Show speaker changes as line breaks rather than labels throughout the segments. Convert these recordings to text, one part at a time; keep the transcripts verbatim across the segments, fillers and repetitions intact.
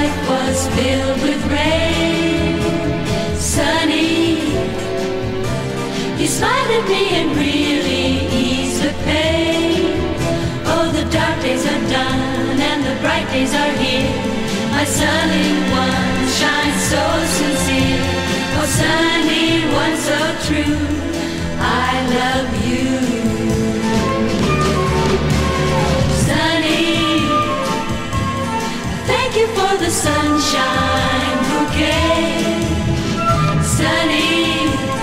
life was filled with rain. Sunny, you smiled at me and really eased the pain. Oh, the dark days are done and the bright days are here. My sunny one shines so sincere. Oh, sunny one so true, I love you. Sunny, thank you for the sunshine bouquet. Sunny,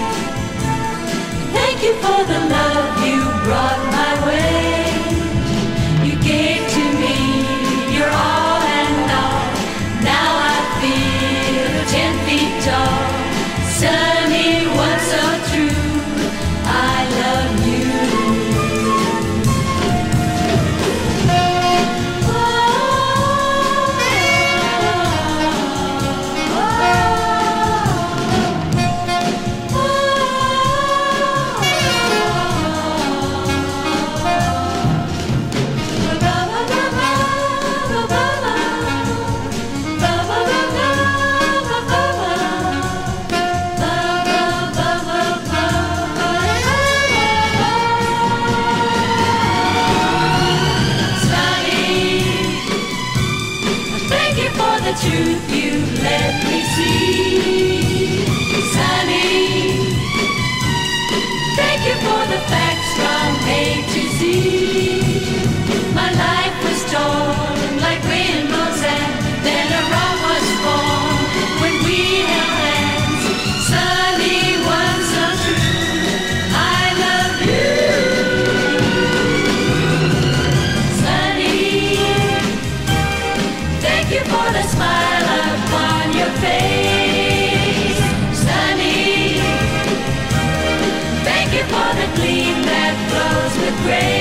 thank you for the love you brought my way. You gave to me your all and all. Now I feel ten feet tall. Sunny one so true, I love you. The truth you let me see. Sunny, thank you for the facts from A to Z. My life was torn like rainbows and then a wrong was born when we held hands. Sunny, one so true, I love you. Sunny, thank you for the smile upon your face. Sunny, thank you for the gleam that glows with grace.